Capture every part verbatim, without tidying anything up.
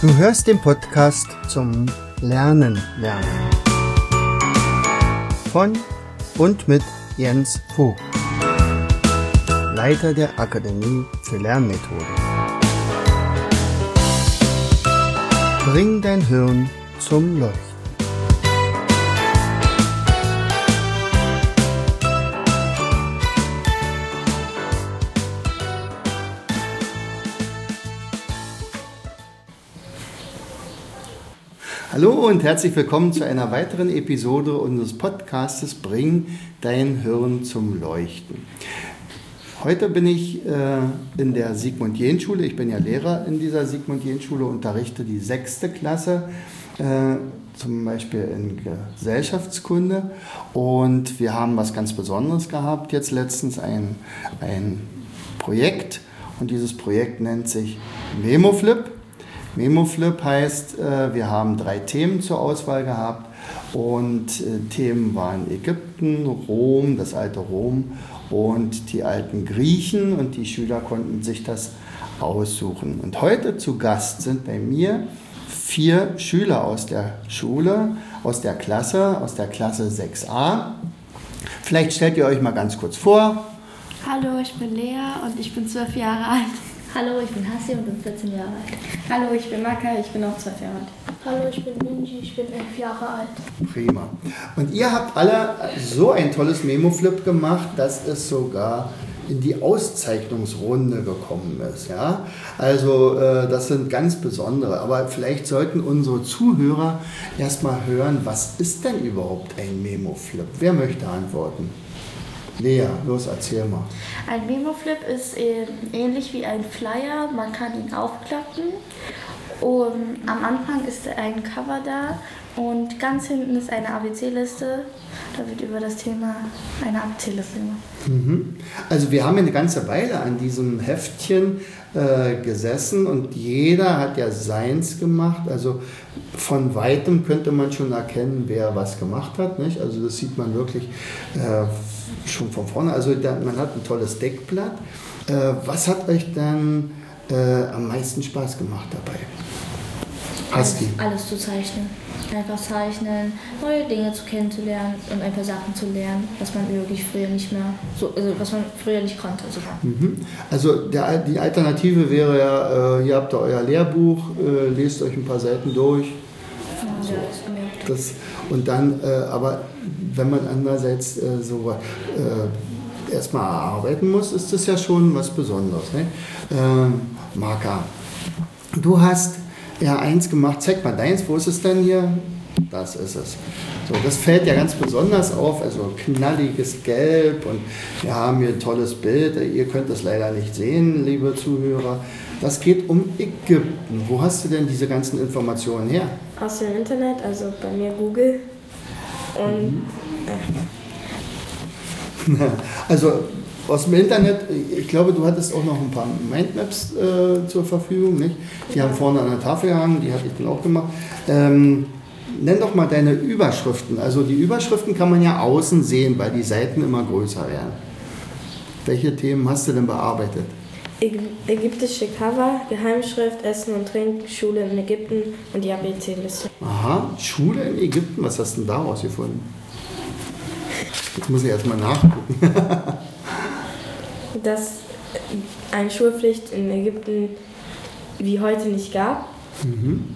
Du hörst den Podcast zum Lernen lernen von und mit Jens Vogt, Leiter der Akademie für Lernmethoden. Bring dein Hirn zum Leuchten. Hallo und herzlich willkommen zu einer weiteren Episode unseres Podcastes Bring dein Hirn zum Leuchten. Heute bin ich äh, in der Sigmund-Jähn-Schule. Ich bin ja Lehrer in dieser Sigmund-Jähn-Schule, unterrichte die sechste Klasse, äh, zum Beispiel in Gesellschaftskunde. Und wir haben was ganz Besonderes gehabt, jetzt letztens ein, ein Projekt. Und dieses Projekt nennt sich MemoFlip. MemoFlip heißt, wir haben drei Themen zur Auswahl gehabt und Themen waren Ägypten, Rom, das alte Rom und die alten Griechen und die Schüler konnten sich das aussuchen. Und heute zu Gast sind bei mir vier Schüler aus der Schule, aus der Klasse, aus der Klasse sechs a. Vielleicht stellt ihr euch mal ganz kurz vor. Hallo, ich bin Lea und ich bin zwölf Jahre alt. Hallo, ich bin Hassi und bin vierzehn Jahre alt. Hallo, ich bin Maka, ich bin auch zwölf Jahre alt. Hallo, ich bin Minji, ich bin elf Jahre alt. Prima. Und ihr habt alle so ein tolles MemoFlip gemacht, dass es sogar in die Auszeichnungsrunde gekommen ist. Ja? Also äh, das sind ganz besondere. Aber vielleicht sollten unsere Zuhörer erstmal hören, was ist denn überhaupt ein MemoFlip? Wer möchte antworten? Lea, los, erzähl mal. Ein MemoFlip ist äh, ähnlich wie ein Flyer, man kann ihn aufklappen und am Anfang ist ein Cover da und ganz hinten ist eine A B C-Liste, da wird über das Thema eine A B C-Liste gemacht. Mhm. Also wir haben eine ganze Weile an diesem Heftchen äh, gesessen und jeder hat ja seins gemacht, also von Weitem könnte man schon erkennen, wer was gemacht hat, nicht? Also das sieht man wirklich äh, schon von vorne, also da, man hat ein tolles Deckblatt. Äh, was hat euch dann äh, am meisten Spaß gemacht dabei? Alles, alles zu zeichnen. Einfach zeichnen, neue Dinge zu kennenzulernen und ein paar Sachen zu lernen, was man wirklich früher nicht mehr, so, also was man früher nicht konnte sogar. Mhm. Also der, die Alternative wäre ja, äh, ihr habt da euer Lehrbuch, äh, lest euch ein paar Seiten durch. Ja, so. ja, das, und dann, äh, aber wenn man andererseits äh, so äh, erstmal erarbeiten muss, ist das ja schon was Besonderes. Ne? Äh, Marka, du hast ja eins gemacht, zeig mal deins, wo ist es denn hier? Das ist es. So, das fällt ja ganz besonders auf, also knalliges Gelb und wir haben hier ein tolles Bild, ihr könnt das leider nicht sehen, liebe Zuhörer. Das geht um Ägypten. Wo hast du denn diese ganzen Informationen her? Aus dem Internet, also bei mir Google. Und mhm. Also aus dem Internet, ich glaube, du hattest auch noch ein paar Mindmaps äh, zur Verfügung, nicht? Die ja. haben vorne an der Tafel gehangen, die hatte ich dann auch gemacht. Ähm, nenn doch mal deine Überschriften. Also die Überschriften kann man ja außen sehen, weil die Seiten immer größer werden. Welche Themen hast du denn bearbeitet? Ägyptische Cover, Geheimschrift, Essen und Trinken, Schule in Ägypten und die A B C-Liste. Aha, Schule in Ägypten, was hast du denn daraus gefunden? Jetzt muss ich erstmal nachgucken. Dass eine Schulpflicht in Ägypten wie heute nicht gab. Mhm.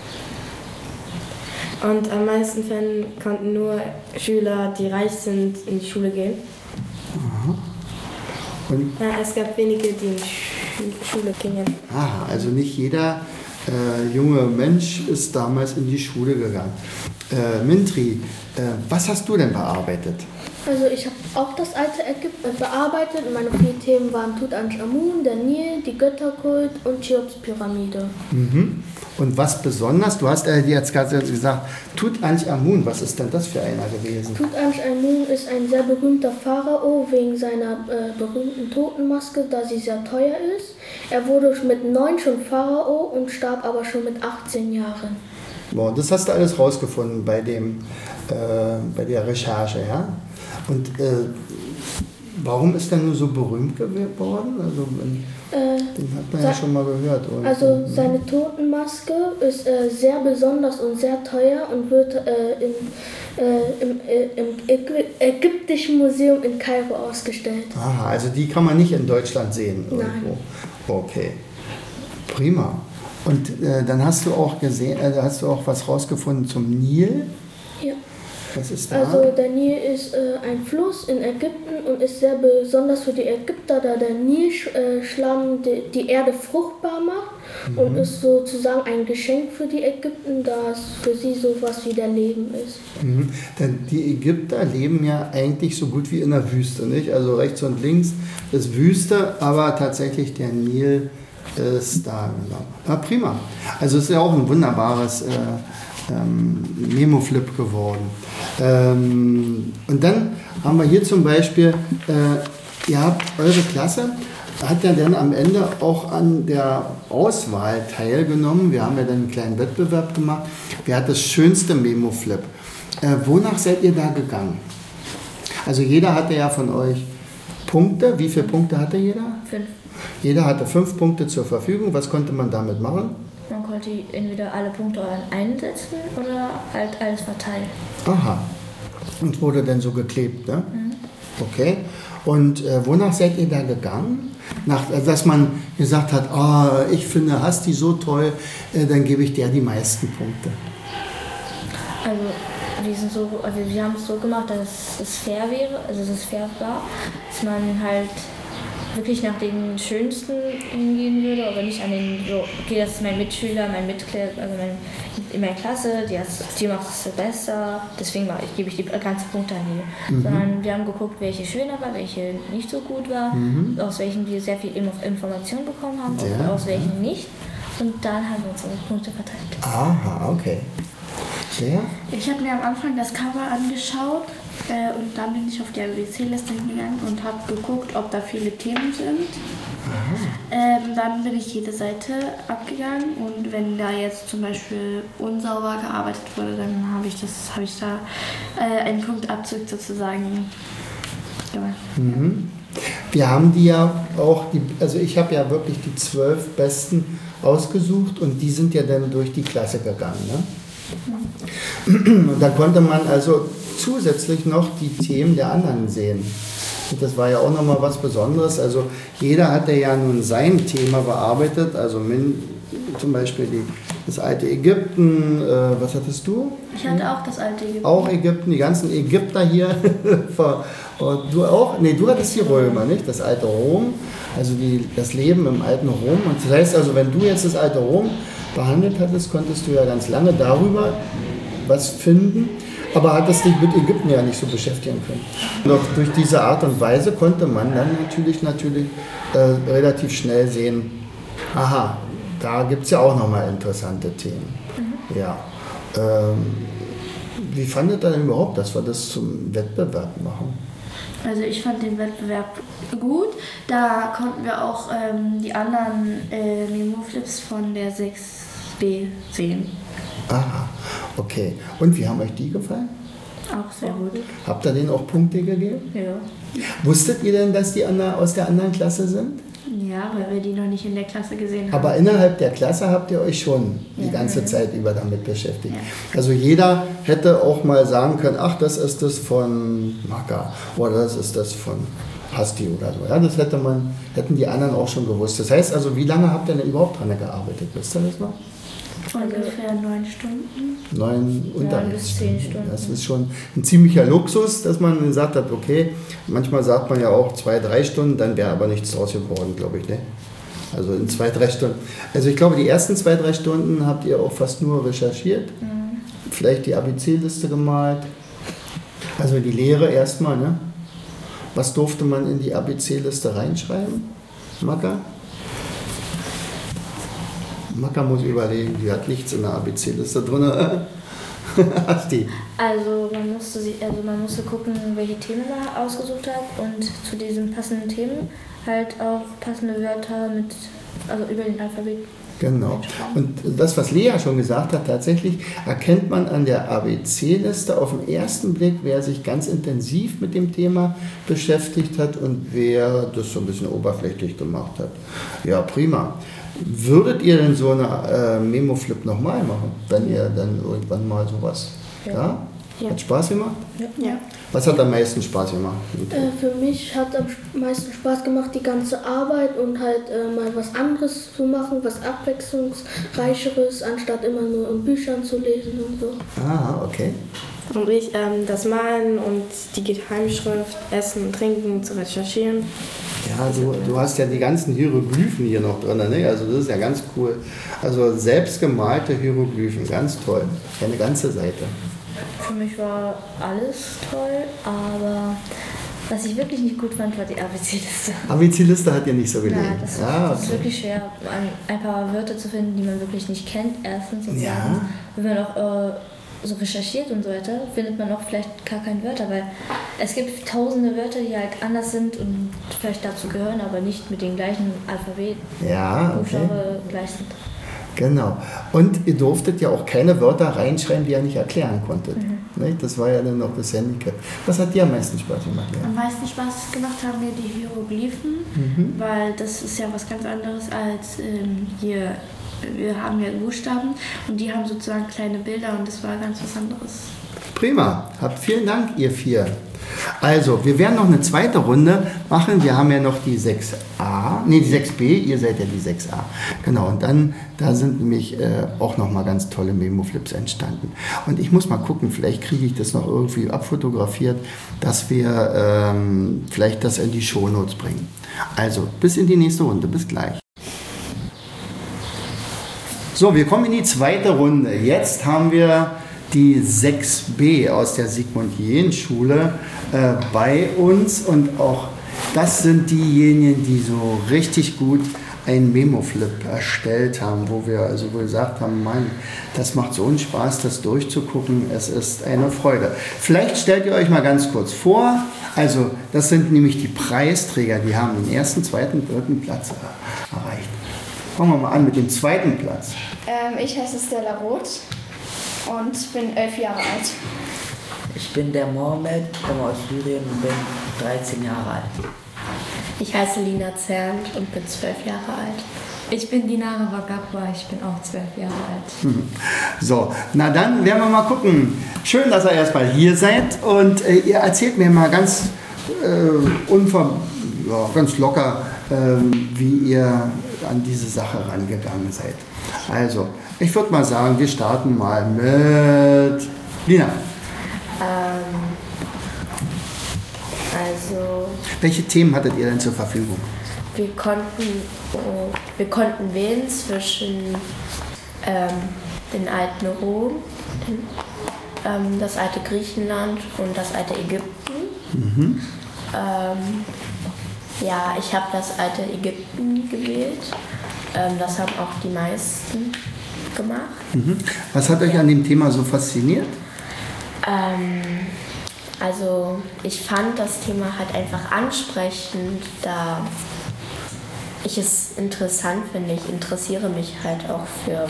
Und am meisten Fällen konnten nur Schüler, die reich sind, in die Schule gehen. Aha. Und ja, es gab wenige, die in die Schule gingen. Ah, also nicht jeder äh, junge Mensch ist damals in die Schule gegangen. Äh, Mintri, äh, was hast du denn bearbeitet? Also ich habe auch das alte Ägypten bearbeitet und meine vier Themen waren Tutanchamun, der Nil, die Götterkult und Cheops Pyramide. Mhm. Und was besonders, du hast äh, jetzt gerade gesagt, Tutanchamun, was ist denn das für einer gewesen? Tutanchamun ist ein sehr berühmter Pharao wegen seiner äh, berühmten Totenmaske, da sie sehr teuer ist. Er wurde mit neun schon Pharao und starb aber schon mit achtzehn Jahren. Boah, das hast du alles rausgefunden bei, dem, äh, bei der Recherche, ja? Und äh, warum ist er nur so berühmt geworden? Also, wenn äh, Den hat man ja schon mal gehört, oder? Also seine Totenmaske ist äh, sehr besonders und sehr teuer und wird äh, in, äh, im, äh, im Ägy- Ägyptischen Museum in Kairo ausgestellt. Aha, also die kann man nicht in Deutschland sehen irgendwo. Nein. Okay, prima. Und äh, dann hast du auch gesehen, äh, hast du auch was rausgefunden zum Nil. Ja. Was ist da? Also der Nil ist äh, ein Fluss in Ägypten und ist sehr besonders für die Ägypter, da der Nilschlamm die, die Erde fruchtbar macht, mhm. und ist sozusagen ein Geschenk für die Ägypten, da es für sie sowas wie der Leben ist. Mhm. Denn die Ägypter leben ja eigentlich so gut wie in der Wüste, nicht? Also rechts und links ist Wüste, aber tatsächlich der Nil ist da. Genau. Ah, prima. Also es ist ja auch ein wunderbares äh, ähm, Memo-Flip geworden. Ähm, und dann haben wir hier zum Beispiel, äh, ihr habt eure Klasse, hat ja dann am Ende auch an der Auswahl teilgenommen. Wir haben ja dann einen kleinen Wettbewerb gemacht. Wer hat das schönste Memo-Flip? Äh, wonach seid ihr da gegangen? Also jeder hatte ja von euch Punkte. Wie viele Punkte hatte jeder? Fünf. Jeder hatte fünf Punkte zur Verfügung. Was konnte man damit machen? Man konnte entweder alle Punkte einsetzen oder halt alles verteilen. Aha. Und wurde dann so geklebt, ne? Mhm. Okay. Und äh, wonach seid ihr da gegangen? Nach, also dass man gesagt hat, oh, ich finde Hasti so toll, äh, dann gebe ich der die meisten Punkte. Also wir, sind so, also wir haben es so gemacht, dass es fair wäre, also dass es fair war, dass man halt wirklich nach den Schönsten hingehen würde, aber nicht an den, so, okay, das ist mein Mitschüler, mein Mitglied, also mein, in meiner Klasse, die, has, die macht es besser, deswegen war ich, gebe ich die ganzen Punkte an die. Mhm. Sondern wir haben geguckt, welche schöner war, welche nicht so gut war, mhm. aus welchen wir sehr viel Informationen bekommen haben, ja. und aus welchen nicht. Und dann haben wir unsere Punkte verteilt. Aha, okay. Ja? Ich habe mir am Anfang das Cover angeschaut äh, und dann bin ich auf die A B C-Liste hingegangen und habe geguckt, ob da viele Themen sind. Ähm, dann bin ich jede Seite abgegangen und wenn da jetzt zum Beispiel unsauber gearbeitet wurde, dann habe ich, das, hab ich da äh, einen Punktabzug sozusagen gemacht. Mhm. Wir haben die ja auch, die, also ich habe ja wirklich die zwölf Besten ausgesucht und die sind ja dann durch die Klasse gegangen. Ne? Und da konnte man also zusätzlich noch die Themen der anderen sehen. Und das war ja auch nochmal was Besonderes. Also jeder hatte ja nun sein Thema bearbeitet. Also min, zum Beispiel die, das alte Ägypten. Äh, was hattest du? Ich hatte auch das alte Ägypten. Auch Ägypten, die ganzen Ägypter hier. Und du auch? Nee, du hattest die Römer, nicht? Das alte Rom. Also die, das Leben im alten Rom. Und das heißt also, wenn du jetzt das alte Rom behandelt hattest, konntest du ja ganz lange darüber was finden, aber hattest dich mit Ägypten ja nicht so beschäftigen können. Und auch durch diese Art und Weise konnte man dann natürlich, natürlich äh, relativ schnell sehen, aha, da gibt es ja auch nochmal interessante Themen. Mhm. Ja. Ähm, wie fandet ihr denn überhaupt, dass wir das zum Wettbewerb machen? Also ich fand den Wettbewerb gut. Da konnten wir auch ähm, die anderen äh, Memo-Flips von der sechs B sehen. Aha, okay. Und wie haben euch die gefallen? Auch sehr gut. Habt ihr denen auch Punkte gegeben? Ja. Wusstet ihr denn, dass die aus der anderen Klasse sind? Ja, weil wir die noch nicht in der Klasse gesehen haben. Aber innerhalb der Klasse habt ihr euch schon die ja. ganze Zeit über damit beschäftigt. Ja. Also jeder hätte auch mal sagen können, ach, das ist das von Maka oder das ist das von Hasti oder so. Ja, das hätte man, hätten die anderen auch schon gewusst. Das heißt also, wie lange habt ihr denn überhaupt dran gearbeitet? Wisst ihr das noch? Ungefähr neun Stunden. Neun Unterrichtsstunden. bis zehn Stunden. Das ist schon ein ziemlicher Luxus, dass man gesagt hat, okay, manchmal sagt man ja auch zwei, drei Stunden, dann wäre aber nichts draus geworden, glaube ich. Ne? Also in zwei, drei Stunden. Also ich glaube, die ersten zwei, drei Stunden habt ihr auch fast nur recherchiert. Mhm. Vielleicht die A B C-Liste gemalt. Also die Lehre erstmal, ne? Was durfte man in die A B C-Liste reinschreiben? Maka? Maka muss überlegen, die hat nichts in der A B C-Liste drin. Hasti. Also man musste, also man musste gucken, welche Themen man ausgesucht hat und zu diesen passenden Themen halt auch passende Wörter mit, also über den Alphabet Genau. Und das, was Lea schon gesagt hat, tatsächlich erkennt man an der A B C-Liste auf den ersten Blick, wer sich ganz intensiv mit dem Thema beschäftigt hat und wer das so ein bisschen oberflächlich gemacht hat. Ja, prima. Würdet ihr denn so eine äh, Memo-Flip nochmal machen, wenn ihr dann irgendwann mal sowas... Ja? Ja? Ja. Hat Spaß gemacht? Ja. Was hat am meisten Spaß gemacht? Äh, für mich hat am meisten Spaß gemacht, die ganze Arbeit und halt äh, mal was anderes zu machen, was abwechslungsreicheres, anstatt immer nur in Büchern zu lesen und so. Ah, okay. Und ich, ähm, das Malen und die Geheimschrift, Essen und Trinken zu recherchieren. Ja, du, du hast ja die ganzen Hieroglyphen hier noch drin, ne? Also das ist ja ganz cool. Also selbstgemalte Hieroglyphen, ganz toll. Eine ganze Seite. Für mich war alles toll, aber was ich wirklich nicht gut fand, war die A B C-Liste. A B C-Liste hat dir nicht so gelegen? Ja, das, ah, das ist okay. wirklich schwer, ein, ein paar Wörter zu finden, die man wirklich nicht kennt. Erstens und Ja. zweitens, wenn man auch äh, so recherchiert und so weiter, findet man auch vielleicht gar keine Wörter, weil es gibt tausende Wörter, die halt anders sind und vielleicht dazu gehören, aber nicht mit dem gleichen Alphabet, Ja, okay. Buchstabe gleich sind. Genau. Und ihr durftet ja auch keine Wörter reinschreiben, die ihr nicht erklären konntet. Mhm. Ne? Das war ja dann noch das Handicap. Was hat dir am meisten Spaß gemacht? Ja? Am meisten Spaß gemacht haben mir die Hieroglyphen, Mhm. weil das ist ja was ganz anderes als ähm, hier. Wir haben ja Buchstaben und die haben sozusagen kleine Bilder und das war ganz was anderes. Prima. Habt vielen Dank, ihr vier. Also, wir werden noch eine zweite Runde machen. Wir haben ja noch die sechs a, nee, die sechs b, ihr seid ja die sechs a. Genau, und dann, da sind nämlich äh, auch nochmal ganz tolle Memo-Flips entstanden. Und ich muss mal gucken, vielleicht kriege ich das noch irgendwie abfotografiert, dass wir ähm, vielleicht das in die Shownotes bringen. Also, bis in die nächste Runde. Bis gleich. So, wir kommen in die zweite Runde. Jetzt haben wir die sechs b aus der Sigmund-Jähn-Schule äh, bei uns und auch das sind diejenigen, die so richtig gut einen Memo-Flip erstellt haben, wo wir also gesagt haben, Mann, das macht so einen Spaß, das durchzugucken, es ist eine Freude. Vielleicht stellt ihr euch mal ganz kurz vor, also das sind nämlich die Preisträger, die haben den ersten, zweiten, dritten Platz erreicht. Fangen wir mal an mit dem zweiten Platz. Ähm, ich heiße Stella Roth und bin elf Jahre alt. Ich bin der Mohammed, komme aus Syrien und bin dreizehn Jahre alt. Ich heiße Lina Zernt und bin zwölf Jahre alt. Ich bin Dinara Wagabwa, ich bin auch zwölf Jahre alt. Mhm. So, na dann werden wir mal gucken. Schön, dass ihr erstmal hier seid und äh, ihr erzählt mir mal ganz, äh, unver ja, ganz locker, äh, wie ihr an diese Sache rangegangen seid. Also, ich würde mal sagen, wir starten mal mit Lina. Ähm, also... Welche Themen hattet ihr denn zur Verfügung? Wir konnten, äh, wir konnten wählen zwischen ähm, den alten Rom, den, ähm, das alte Griechenland und das alte Ägypten. Mhm. Ähm, ja, ich habe das alte Ägypten gewählt. Ähm, das haben auch die meisten gemacht. Mhm. Was hat euch an dem Thema so fasziniert? Ähm, also ich fand das Thema halt einfach ansprechend, da ich es interessant finde. Ich interessiere mich halt auch für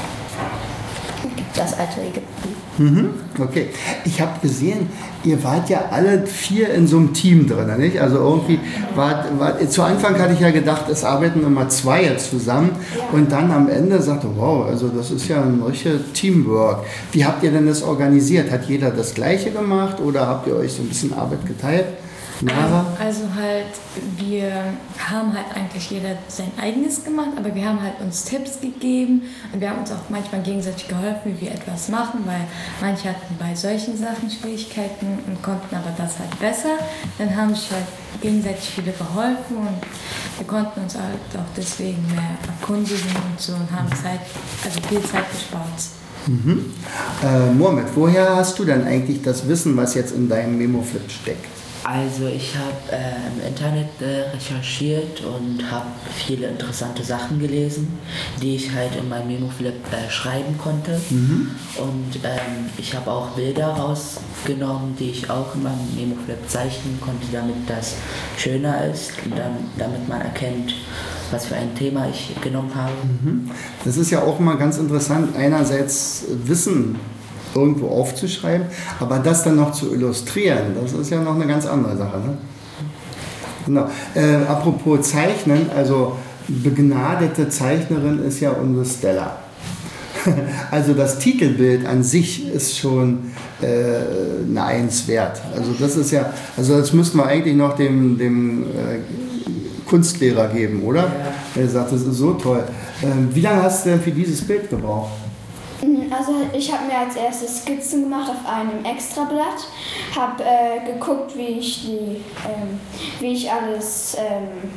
das alte Ägypten. Mhm, okay. Ich habe gesehen, ihr wart ja alle vier in so einem Team drin, nicht? Also irgendwie, wart, wart, zu Anfang hatte ich ja gedacht, es arbeiten immer zwei jetzt zusammen und dann am Ende sagte, wow, also das ist ja ein richtiges Teamwork. Wie habt ihr denn das organisiert? Hat jeder das Gleiche gemacht oder habt ihr euch so ein bisschen Arbeit geteilt? Nara? Also halt, wir haben halt eigentlich jeder sein eigenes gemacht, aber wir haben halt uns Tipps gegeben und wir haben uns auch manchmal gegenseitig geholfen, wie wir etwas machen, weil manche hatten bei solchen Sachen Schwierigkeiten und konnten aber das halt besser. Dann haben sich halt gegenseitig viele geholfen und wir konnten uns halt auch deswegen mehr erkundigen und so und haben Zeit, also viel Zeit gespart. Mhm. Äh, Mohammed, woher hast du denn eigentlich das Wissen, was jetzt in deinem Memo-Flip steckt? Also ich habe äh, im Internet äh, recherchiert und habe viele interessante Sachen gelesen, die ich halt in meinem Memoflip äh, schreiben konnte. Mhm. Und ähm, ich habe auch Bilder rausgenommen, die ich auch in meinem Memoflip zeichnen konnte, damit das schöner ist und dann, damit man erkennt, was für ein Thema ich genommen habe. Mhm. Das ist ja auch mal ganz interessant, einerseits Wissen irgendwo aufzuschreiben, aber das dann noch zu illustrieren, das ist ja noch eine ganz andere Sache. Ne? Genau. Äh, apropos Zeichnen, also begnadete Zeichnerin ist ja unsere Stella. Also das Titelbild an sich ist schon äh, eine Eins wert. Also das ist ja, also das müssten wir eigentlich noch dem, dem äh, Kunstlehrer geben, oder? Ja. Er sagt, das ist so toll. Ähm, wie lange hast du denn für dieses Bild gebraucht? Also ich habe mir als erstes Skizzen gemacht auf einem Extrablatt, habe äh, geguckt, wie ich, die, ähm, wie ich alles ähm,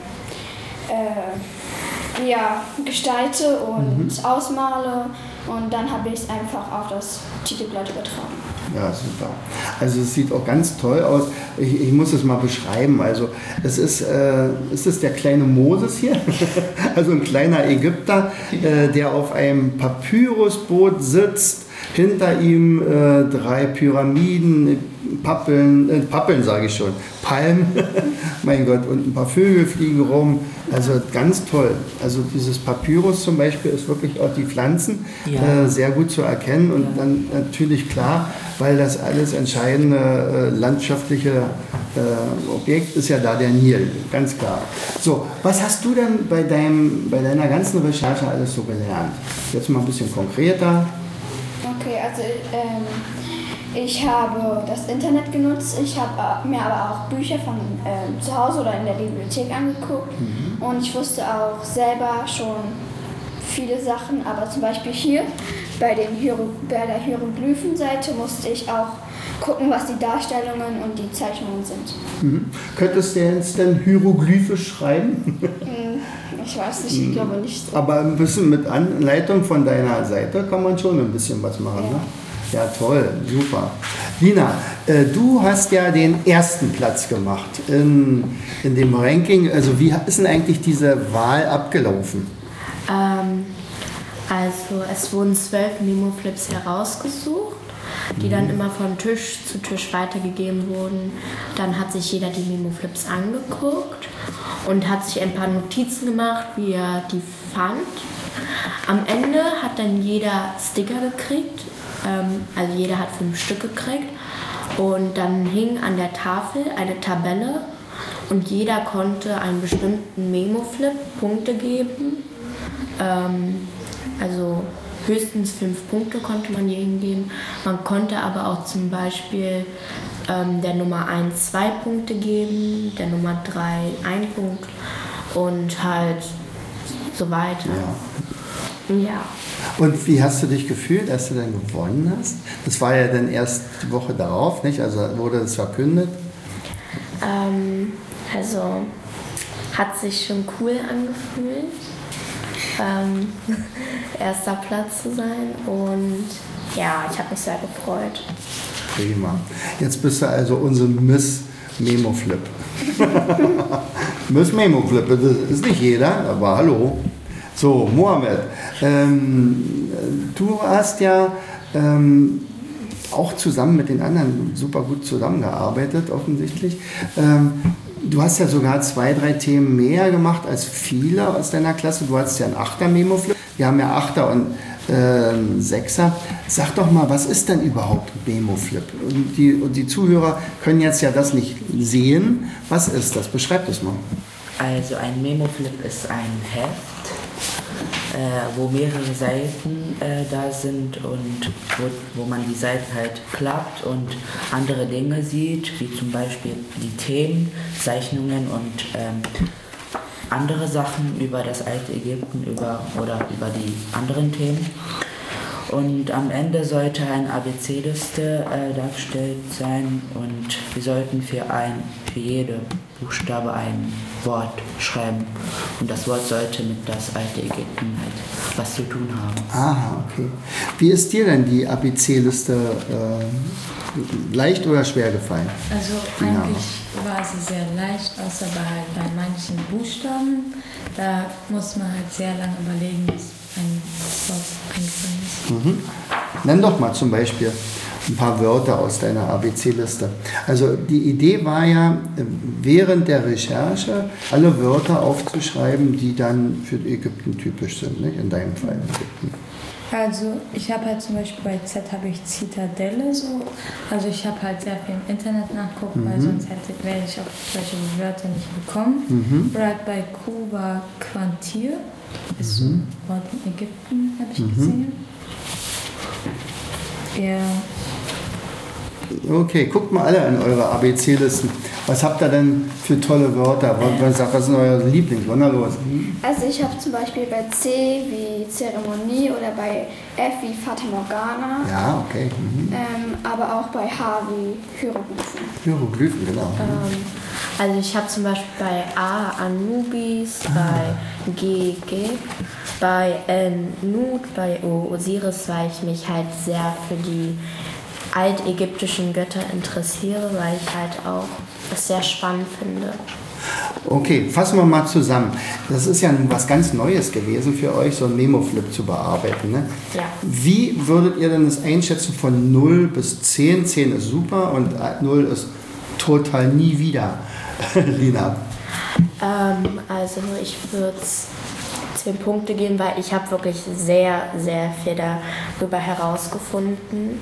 äh, ja, gestalte und mhm. ausmale und dann habe ich es einfach auf das Titelblatt übertragen. Ja, super. Also es sieht auch ganz toll aus. Ich, ich muss es mal beschreiben. Also es ist, äh, ist es der kleine Moses hier, also ein kleiner Ägypter, äh, der auf einem Papyrusboot sitzt. Hinter ihm äh, drei Pyramiden, Pappeln, äh, Pappeln sage ich schon, Palmen, mein Gott, und ein paar Vögel fliegen rum. Also ganz toll. Also dieses Papyrus zum Beispiel ist wirklich auch die Pflanzen ja. äh, sehr gut zu erkennen und ja. dann natürlich klar, weil das alles entscheidende äh, landschaftliche äh, Objekt ist ja da der Nil, ganz klar. So, was hast du denn bei, deinem, bei deiner ganzen Recherche alles so gelernt? Jetzt mal ein bisschen konkreter. Okay, also ähm, ich habe das Internet genutzt, ich habe mir aber auch Bücher von ähm, zu Hause oder in der Bibliothek angeguckt mhm. und ich wusste auch selber schon viele Sachen, aber zum Beispiel hier bei, den Hiero- bei der Hieroglyphenseite musste ich auch gucken, was die Darstellungen und die Zeichnungen sind. Mhm. Könntest du jetzt denn Hieroglyphisch schreiben? Ich weiß nicht, ich glaube nicht so. Aber ein bisschen mit Anleitung von deiner Seite kann man schon ein bisschen was machen, ja. Ne? Ja, toll, super. Lina, äh, du hast ja den ersten Platz gemacht in, in dem Ranking. Also wie ist denn eigentlich diese Wahl abgelaufen? Ähm, also es wurden zwölf Memoflips herausgesucht, die dann immer von Tisch zu Tisch weitergegeben wurden. Dann hat sich jeder die Memoflips angeguckt und hat sich ein paar Notizen gemacht, wie er die fand. Am Ende hat dann jeder Sticker gekriegt, ähm, also jeder hat fünf Stück gekriegt. Und dann hing an der Tafel eine Tabelle und jeder konnte einen bestimmten Memoflip Punkte geben. Ähm, also höchstens fünf Punkte konnte man jedem geben. Man konnte aber auch zum Beispiel ähm, der Nummer eins zwei Punkte geben, der Nummer drei ein Punkt und halt so weiter. Ja. ja. Und wie hast du dich gefühlt, als du dann gewonnen hast? Das war ja dann erst die Woche darauf, nicht? Also wurde das verkündet? Ähm, also hat sich schon cool angefühlt. Ähm, erster Platz zu sein und ja, ich habe mich sehr gefreut. Prima. Jetzt bist du also unsere Miss Memoflip. Miss Memoflip, das ist nicht jeder, aber hallo. So, Mohammed, ähm, du hast ja ähm, auch zusammen mit den anderen super gut zusammengearbeitet, offensichtlich. Ähm, Du hast ja sogar zwei, drei Themen mehr gemacht als viele aus deiner Klasse. Du hattest ja einen Achter-Memoflip. Wir haben ja Achter und äh, Sechser. Sag doch mal, was ist denn überhaupt Memoflip? Und die, und die Zuhörer können jetzt ja das nicht sehen. Was ist das? Beschreib das mal. Also ein Memoflip ist ein Heft, äh, wo mehrere Seiten äh, da sind und wo, wo man die Seiten halt klappt und andere Dinge sieht, wie zum Beispiel die Themen, Zeichnungen und ähm, andere Sachen über das alte Ägypten über, oder über die anderen Themen. Und am Ende sollte eine A B C-Liste äh, dargestellt sein und wir sollten für, ein, für jede Buchstabe ein Wort schreiben. Und das Wort sollte mit das alte Ägypten halt was zu tun haben. Aha, okay. Wie ist dir denn die A B C-Liste äh, leicht oder schwer gefallen? Also eigentlich war sie sehr leicht, außer bei, halt bei manchen Buchstaben. Da muss man halt sehr lange überlegen, bis ein Wort eingefallen ist. Mhm. Nenn doch mal zum Beispiel ein paar Wörter aus deiner A B C-Liste. Also die Idee war ja, während der Recherche alle Wörter aufzuschreiben, die dann für Ägypten typisch sind, nicht? In deinem Fall Ägypten. Also ich habe halt zum Beispiel bei Z habe ich Zitadelle so, also ich habe halt sehr viel im Internet nachgucken, mhm. weil sonst hätte, werde ich auch solche Wörter nicht bekommen. Mhm. Oder halt bei Q war Quantier, ist so ein Wort in Ägypten, habe ich mhm. gesehen. Ja. Okay, guckt mal alle an eure A B C-Listen. Was habt ihr denn für tolle Wörter? Was, was sind eure Lieblingswörter? Also ich habe zum Beispiel bei C wie Zeremonie oder bei F wie Fata Morgana. Ja, okay. Mhm. Ähm, aber auch bei H wie Hieroglyphen. Hieroglyphen, genau. Ähm, also ich habe zum Beispiel bei A Anubis, ah. bei G G, bei N Nut, bei O Osiris, weil ich mich halt sehr für die altägyptischen Götter interessiere, weil ich halt auch das sehr spannend finde. Okay, fassen wir mal zusammen. Das ist ja was ganz Neues gewesen für euch, so ein Memoflip zu bearbeiten. Ne? Ja. Wie würdet ihr denn das einschätzen von null bis zehn? zehn ist super und null ist total nie wieder. Lina? Ähm, also ich würde zehn Punkte geben, weil ich habe wirklich sehr, sehr viel darüber herausgefunden.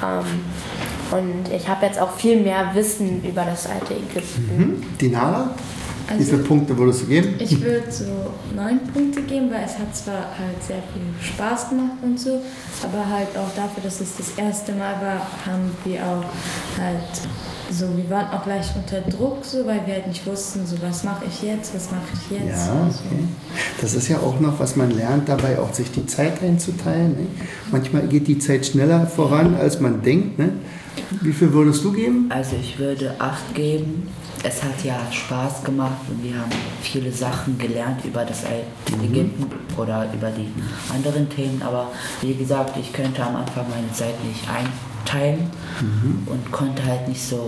Ähm, und ich habe jetzt auch viel mehr Wissen über das alte Ägypten. Mhm. Dinara? Also wie viele Punkte würdest du geben? Ich würde so neun Punkte geben, weil es hat zwar halt sehr viel Spaß gemacht und so, aber halt auch dafür, dass es das erste Mal war, haben wir auch halt so, wir waren auch gleich unter Druck, so, weil wir halt nicht wussten, so, was mache ich jetzt, was mache ich jetzt. Ja, okay. Das ist ja auch noch, was man lernt dabei, auch sich die Zeit einzuteilen. Ne? Manchmal geht die Zeit schneller voran, als man denkt. Ne? Wie viel würdest du geben? Also ich würde acht geben. Es hat ja Spaß gemacht und wir haben viele Sachen gelernt über das alte mhm. Ägypten oder über die anderen Themen. Aber wie gesagt, ich könnte am Anfang meine Zeit nicht einteilen mhm. und konnte halt nicht so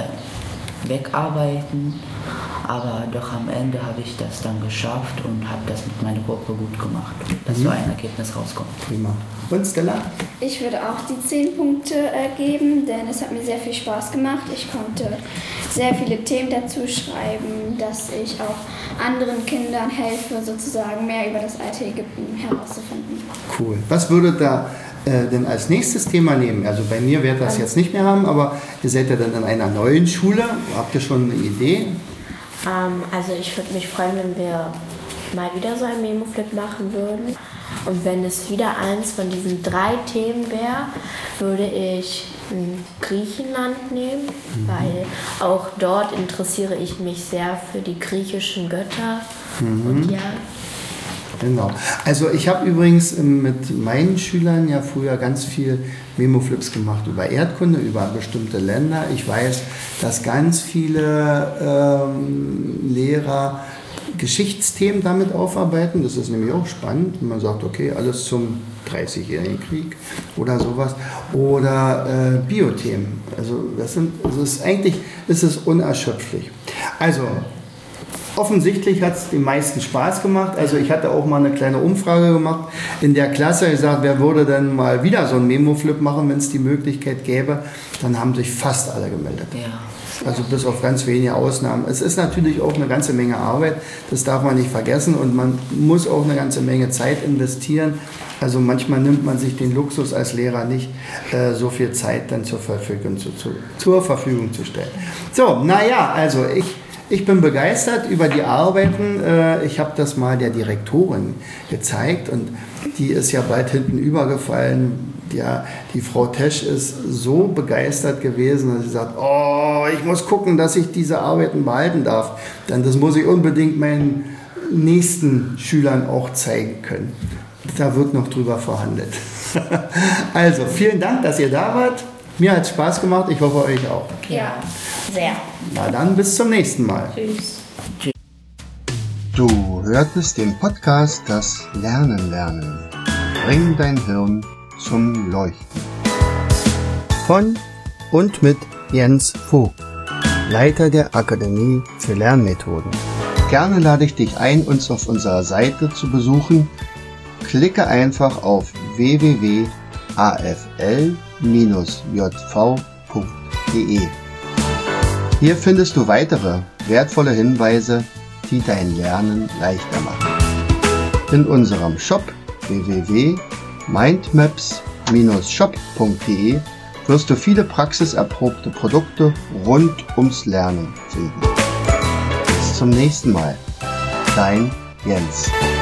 äh, wegarbeiten. Aber doch am Ende habe ich das dann geschafft und habe das mit meiner Gruppe gut gemacht, dass mhm. so ein Ergebnis rauskommt. Prima. Und Stella? Ich würde auch die zehn Punkte äh, geben, denn es hat mir sehr viel Spaß gemacht. Ich konnte sehr viele Themen dazu schreiben, dass ich auch anderen Kindern helfe, sozusagen mehr über das alte Ägypten herauszufinden. Cool. Was würdet ihr äh, denn als nächstes Thema nehmen? Also bei mir werdet ihr das jetzt nicht mehr haben, aber ihr seid ja dann in einer neuen Schule. Habt ihr schon eine Idee? Ähm, also ich würde mich freuen, wenn wir mal wieder so ein Memoflip machen würden. Und wenn es wieder eins von diesen drei Themen wäre, würde ich Griechenland nehmen, mhm. weil auch dort interessiere ich mich sehr für die griechischen Götter. Mhm. Und ja. Genau. Also ich habe übrigens mit meinen Schülern ja früher ganz viel Memoflips gemacht über Erdkunde, über bestimmte Länder. Ich weiß, dass ganz viele ähm, Lehrer Geschichtsthemen damit aufarbeiten. Das ist nämlich auch spannend, wenn man sagt, okay, alles zum dreißigjährigen Krieg oder sowas. Oder äh, Biothemen. Also das sind, das ist eigentlich ist es unerschöpflich. Also offensichtlich hat es den meisten Spaß gemacht. Also ich hatte auch mal eine kleine Umfrage gemacht in der Klasse. Ich sagte, wer würde denn mal wieder so einen Memoflip machen, wenn es die Möglichkeit gäbe? Dann haben sich fast alle gemeldet. Ja. Also bis auf ganz wenige Ausnahmen. Es ist natürlich auch eine ganze Menge Arbeit, das darf man nicht vergessen und man muss auch eine ganze Menge Zeit investieren. Also manchmal nimmt man sich den Luxus als Lehrer nicht, äh, so viel Zeit dann zur Verfügung zu, zu, zur Verfügung zu stellen. So, naja, also ich, ich bin begeistert über die Arbeiten. Äh, ich habe das mal der Direktorin gezeigt und die ist ja bald hinten übergefallen. Ja, die Frau Tesch ist so begeistert gewesen, dass sie sagt, oh, ich muss gucken, dass ich diese Arbeiten behalten darf. Denn das muss ich unbedingt meinen nächsten Schülern auch zeigen können. Da wird noch drüber verhandelt. Also, vielen Dank, dass ihr da wart. Mir hat es Spaß gemacht, ich hoffe euch auch. Ja, sehr. Na dann, bis zum nächsten Mal. Tschüss. Du hörtest den Podcast Das Lernen lernen. Bring dein Hirn zum Leuchten. Von und mit Jens Vogt, Leiter der Akademie für Lernmethoden. Gerne lade ich dich ein, uns auf unserer Seite zu besuchen. Klicke einfach auf w w w punkt a f l bindestrich j v punkt d e. Hier findest du weitere wertvolle Hinweise, die dein Lernen leichter machen. In unserem Shop w w w punkt mindmaps bindestrich shop punkt d e wirst du viele praxiserprobte Produkte rund ums Lernen finden. Bis zum nächsten Mal. Dein Jens.